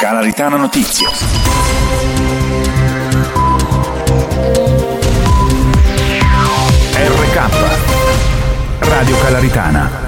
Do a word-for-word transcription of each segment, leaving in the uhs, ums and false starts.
Calaritana Notizie. R K Radio Calaritana.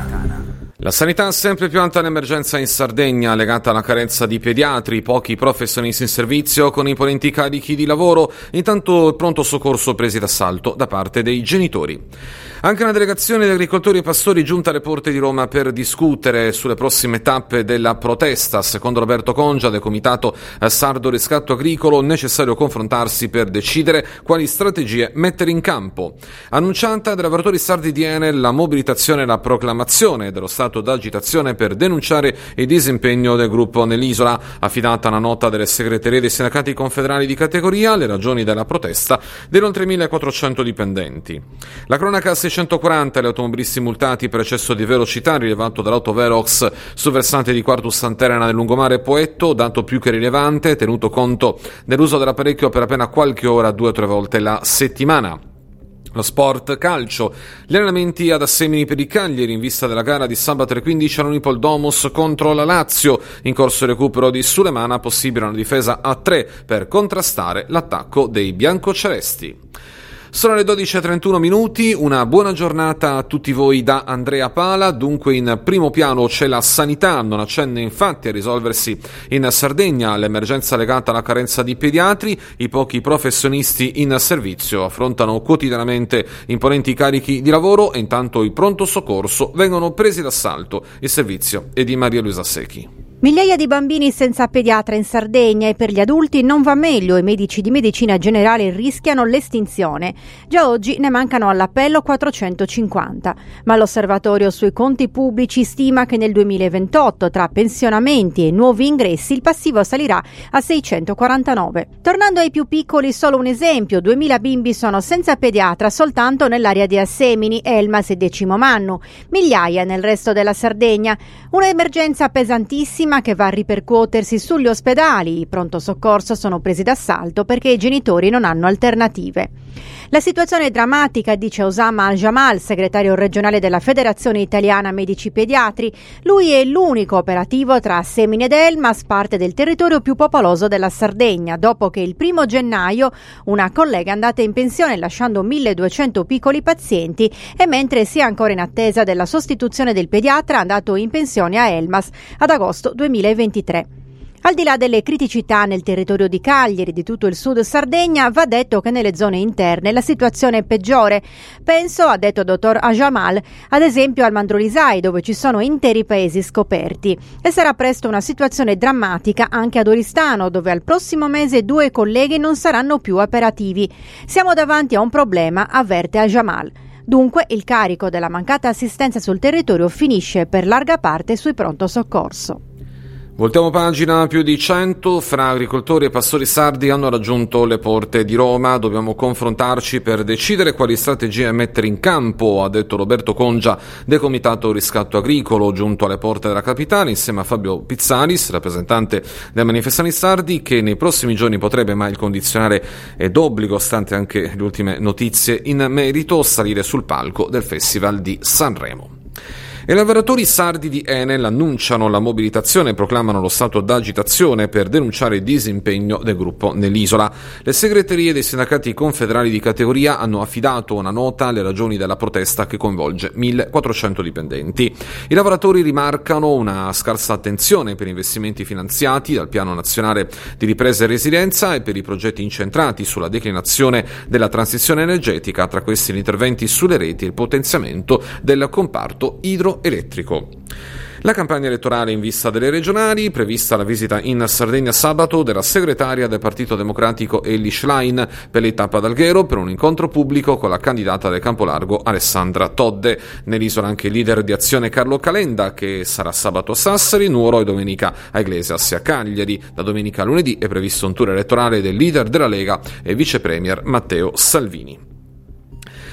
La sanità sempre più alta l'emergenza in Sardegna, legata alla carenza di pediatri, pochi professionisti in servizio con imponenti carichi di lavoro, intanto il pronto soccorso presi d'assalto da parte dei genitori. Anche una delegazione di agricoltori e pastori giunta alle porte di Roma per discutere sulle prossime tappe della protesta. Secondo Roberto Congia del Comitato Sardo Riscatto Agricolo, necessario confrontarsi per decidere quali strategie mettere in campo. Annunciata dai lavoratori sardi di Enel la mobilitazione e la proclamazione dello stato d'agitazione per denunciare il disimpegno del gruppo nell'isola. Affidata una nota delle segreterie dei sindacati confederali di categoria, le ragioni della protesta degli oltre millequattrocento dipendenti. La cronaca seicentoquaranta, gli automobilisti multati per eccesso di velocità rilevato dall'autovelox sul versante di Quartus Sant'Elena nel lungomare Poetto, dato più che rilevante, tenuto conto dell'uso dell'apparecchio per appena qualche ora, due o tre volte la settimana. Lo sport calcio. Gli allenamenti ad Assemini per i Cagliari in vista della gara di sabato alle quindici all'Unipol Domus contro la Lazio. In corso il recupero di Sulemana, possibile una difesa a tre per contrastare l'attacco dei biancocelesti. Sono le dodici e trentuno minuti, una buona giornata a tutti voi da Andrea Pala. Dunque in primo piano c'è la sanità, non accenna infatti a risolversi in Sardegna l'emergenza legata alla carenza di pediatri. I pochi professionisti in servizio affrontano quotidianamente imponenti carichi di lavoro e intanto il pronto soccorso vengono presi d'assalto. Il servizio è di Maria Luisa Secchi. Migliaia di bambini senza pediatra in Sardegna e per gli adulti non va meglio. I medici di medicina generale rischiano l'estinzione. Già oggi ne mancano all'appello quattrocentocinquanta, ma l'osservatorio sui conti pubblici stima che nel duemilaventotto tra pensionamenti e nuovi ingressi il passivo salirà a seicentoquarantanove. Tornando ai più piccoli, solo un esempio: duemila bimbi sono senza pediatra soltanto nell'area di Assemini, Elmas e Decimo Mannu, migliaia nel resto della Sardegna. Un'emergenza pesantissima che va a ripercuotersi sugli ospedali. I pronto soccorso sono presi d'assalto perché i genitori non hanno alternative. La situazione è drammatica, dice Osama Al-Jamal, segretario regionale della Federazione Italiana Medici Pediatri. Lui è l'unico operativo tra Assemini ed Elmas, parte del territorio più popoloso della Sardegna, dopo che il primo gennaio una collega è andata in pensione lasciando milleduecento piccoli pazienti e mentre si è ancora in attesa della sostituzione del pediatra andato in pensione a Elmas ad agosto duemilaventitré. Al di là delle criticità nel territorio di Cagliari e di tutto il sud Sardegna, va detto che nelle zone interne la situazione è peggiore. Penso, ha detto dottor Ajamal, ad esempio al Mandrolisai, dove ci sono interi paesi scoperti. E sarà presto una situazione drammatica anche ad Oristano, dove al prossimo mese due colleghi non saranno più operativi. Siamo davanti a un problema, avverte Ajamal. Dunque il carico della mancata assistenza sul territorio finisce per larga parte sui pronto soccorso. Voltiamo pagina. Più di cento fra agricoltori e pastori sardi hanno raggiunto le porte di Roma. Dobbiamo confrontarci per decidere quali strategie mettere in campo, ha detto Roberto Congia del Comitato Riscatto Agricolo, giunto alle porte della capitale insieme a Fabio Pizzalis, rappresentante dei manifestanti sardi, che nei prossimi giorni potrebbe, ma il condizionale è d'obbligo, stante anche le ultime notizie in merito, salire sul palco del Festival di Sanremo. I lavoratori sardi di Enel annunciano la mobilitazione e proclamano lo stato d'agitazione per denunciare il disimpegno del gruppo nell'isola. Le segreterie dei sindacati confederali di categoria hanno affidato una nota alle ragioni della protesta che coinvolge millequattrocento dipendenti. I lavoratori rimarcano una scarsa attenzione per investimenti finanziati dal Piano Nazionale di Ripresa e Resilienza e per i progetti incentrati sulla declinazione della transizione energetica, tra questi gli interventi sulle reti e il potenziamento del comparto idro elettrico. La campagna elettorale in vista delle regionali, prevista la visita in Sardegna sabato della segretaria del Partito Democratico Elly Schlein per l'Etappa d'Alghero per un incontro pubblico con la candidata del Campolargo Alessandra Todde. Nell'isola anche il leader di Azione Carlo Calenda, che sarà sabato a Sassari, Nuoro e domenica a Iglesias e a Cagliari. Da domenica a lunedì è previsto un tour elettorale del leader della Lega e vice premier Matteo Salvini.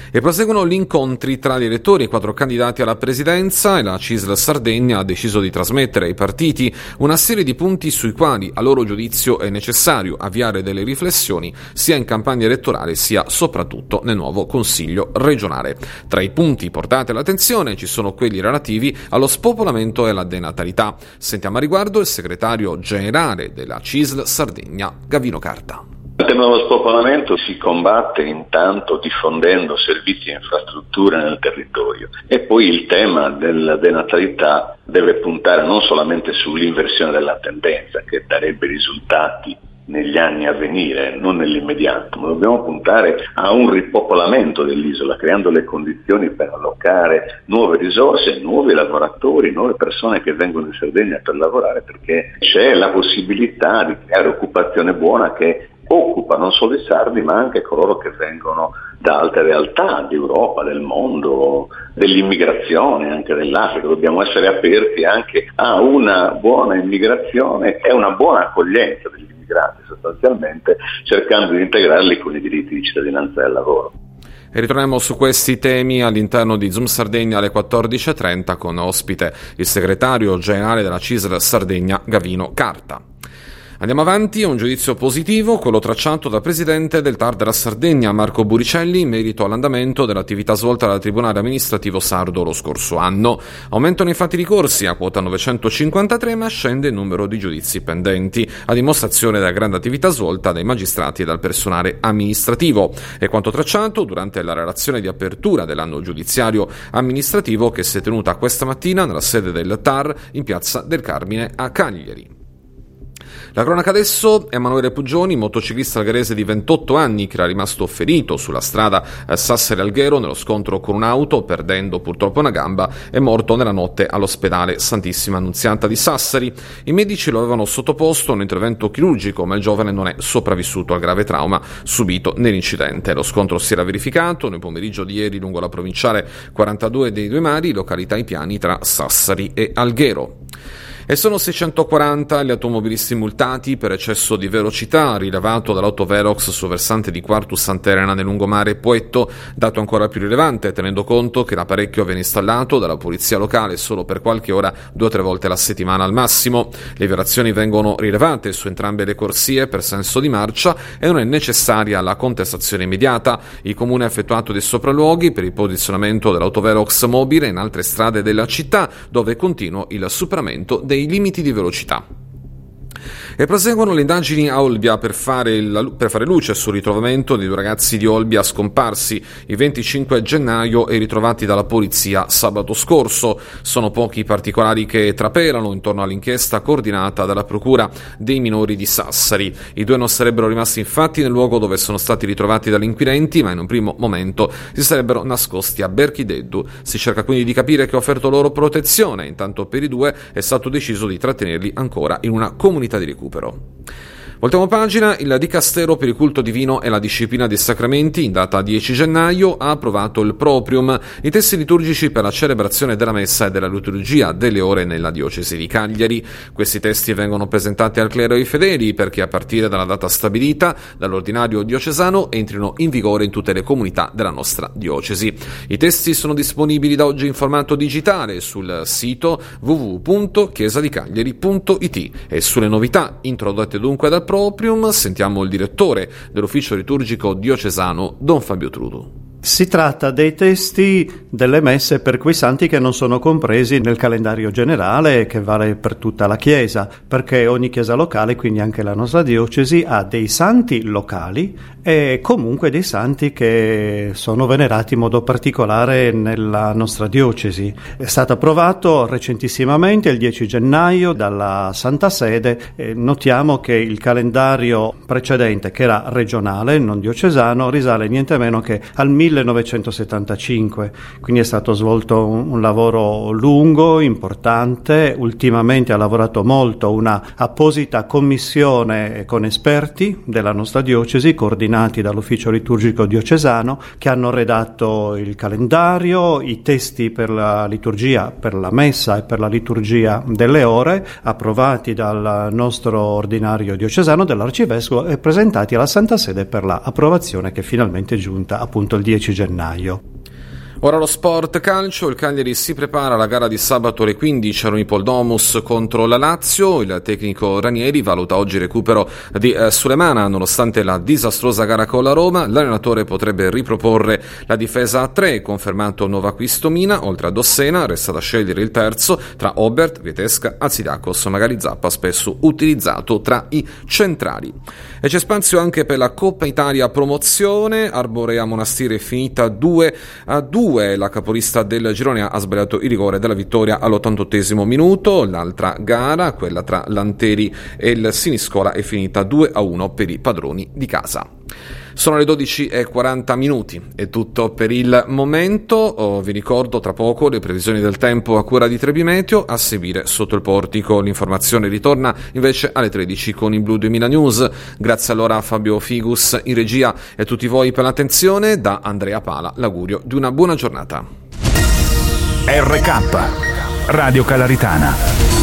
E proseguono gli incontri tra gli elettori e i quattro candidati alla presidenza e la C I S L Sardegna ha deciso di trasmettere ai partiti una serie di punti sui quali, a loro giudizio, è necessario avviare delle riflessioni sia in campagna elettorale sia soprattutto nel nuovo Consiglio regionale. Tra i punti portati all'attenzione ci sono quelli relativi allo spopolamento e alla denatalità. Sentiamo a riguardo il segretario generale della C I S L Sardegna, Gavino Carta. Il tema dello spopolamento si combatte intanto diffondendo servizi e infrastrutture nel territorio, e poi il tema della denatalità deve puntare non solamente sull'inversione della tendenza, che darebbe risultati negli anni a venire, non nell'immediato, ma dobbiamo puntare a un ripopolamento dell'isola, creando le condizioni per allocare nuove risorse, nuovi lavoratori, nuove persone che vengono in Sardegna per lavorare, perché c'è la possibilità di creare occupazione buona che occupa non solo i sardi ma anche coloro che vengono da altre realtà d'Europa, del mondo, dell'immigrazione, anche dell'Africa. Dobbiamo essere aperti anche a una buona immigrazione e una buona accoglienza degli immigrati, sostanzialmente cercando di integrarli con i diritti di cittadinanza e del lavoro. E ritorniamo su questi temi all'interno di Zoom Sardegna alle quattordici e trenta con ospite il segretario generale della C I S L Sardegna, Gavino Carta. Andiamo avanti, un giudizio positivo, quello tracciato dal presidente del T A R della Sardegna, Marco Buricelli, in merito all'andamento dell'attività svolta dal Tribunale amministrativo sardo lo scorso anno. Aumentano infatti i ricorsi a quota novecentocinquantatré, ma scende il numero di giudizi pendenti, a dimostrazione della grande attività svolta dai magistrati e dal personale amministrativo. È quanto tracciato durante la relazione di apertura dell'anno giudiziario amministrativo che si è tenuta questa mattina nella sede del T A R in Piazza del Carmine a Cagliari. La cronaca adesso: Emanuele Puggioni, motociclista algherese di ventotto anni che era rimasto ferito sulla strada Sassari-Alghero nello scontro con un'auto, perdendo purtroppo una gamba, è morto nella notte all'ospedale Santissima Annunziata di Sassari. I medici lo avevano sottoposto a un intervento chirurgico, ma il giovane non è sopravvissuto al grave trauma subito nell'incidente. Lo scontro si era verificato nel pomeriggio di ieri lungo la provinciale quarantadue dei Due Mari, località Ai Piani tra Sassari e Alghero. E sono seicentoquaranta gli automobilisti multati per eccesso di velocità rilevato dall'autovelox sul versante di Quartus Sant'Elena nel lungomare Poetto, dato ancora più rilevante tenendo conto che l'apparecchio viene installato dalla polizia locale solo per qualche ora, due o tre volte alla settimana al massimo. Le violazioni vengono rilevate su entrambe le corsie per senso di marcia e non è necessaria la contestazione immediata. Il comune ha effettuato dei sopralluoghi per il posizionamento dell'autovelox mobile in altre strade della città, dove continua il superamento dei i limiti di velocità. E proseguono le indagini a Olbia per fare, la, per fare luce sul ritrovamento di due ragazzi di Olbia scomparsi il venticinque gennaio e ritrovati dalla polizia sabato scorso. Sono pochi i particolari che trapelano intorno all'inchiesta coordinata dalla Procura dei minori di Sassari. I due non sarebbero rimasti infatti nel luogo dove sono stati ritrovati dagli inquirenti, ma in un primo momento si sarebbero nascosti a Berchideddu. Si cerca quindi di capire che ha offerto loro protezione. Intanto per i due è stato deciso di trattenerli ancora in una comunità di recupero. Voltiamo pagina. Il Dicastero per il culto divino e la disciplina dei sacramenti, in data dieci gennaio, ha approvato il Proprium, i testi liturgici per la celebrazione della messa e della liturgia delle ore nella diocesi di Cagliari. Questi testi vengono presentati al clero e ai fedeli perché a partire dalla data stabilita dall'ordinario diocesano entrino in vigore in tutte le comunità della nostra diocesi. I testi sono disponibili da oggi in formato digitale sul sito w w w punto chiesa di cagliari punto i t e sulle novità introdotte dunque dal Proprium sentiamo il direttore dell'ufficio liturgico diocesano, Don Fabio Trudu. Si tratta dei testi delle messe per quei santi che non sono compresi nel calendario generale che vale per tutta la Chiesa, perché ogni Chiesa locale, quindi anche la nostra diocesi, ha dei santi locali e comunque dei santi che sono venerati in modo particolare nella nostra diocesi. È stato approvato recentissimamente il dieci gennaio dalla Santa Sede e notiamo che il calendario precedente, che era regionale, non diocesano, risale niente meno che al millenovecentosettantacinque, quindi è stato svolto un, un lavoro lungo, importante. Ultimamente ha lavorato molto una apposita commissione con esperti della nostra diocesi, coordinati dall'ufficio liturgico diocesano, che hanno redatto il calendario, i testi per la liturgia, per la messa e per la liturgia delle ore, approvati dal nostro ordinario diocesano, dell'arcivescovo, e presentati alla Santa Sede per la approvazione che finalmente è giunta appunto il dieci dieci gennaio. Ora lo sport calcio, il Cagliari si prepara alla gara di sabato alle quindici a Unipol Domus contro la Lazio. Il tecnico Ranieri valuta oggi il recupero di eh, Sulemana nonostante la disastrosa gara con la Roma. L'allenatore potrebbe riproporre la difesa a tre, confermato il nuovo acquisto Mina. Oltre a Dossena resta da scegliere il terzo tra Obert, Vietesca, Alcidiakos, magari Zappa, spesso utilizzato tra i centrali. E c'è spazio anche per la Coppa Italia promozione. Arborea Monastir è finita due a due. La capolista del girone ha sbagliato il rigore della vittoria all'ottantottesimo minuto. L'altra gara, quella tra l'Anteri e il Siniscola, è finita due a uno per i padroni di casa. Sono le dodici e quaranta minuti, è tutto per il momento. Oh, vi ricordo tra poco le previsioni del tempo a cura di Trebi Meteo, a seguire Sotto il Portico. L'informazione ritorna invece alle tredici con il Blu duemila News. Grazie allora a Fabio Figus in regia e a tutti voi per l'attenzione. Da Andrea Pala l'augurio di una buona giornata. R K Radio Calaritana.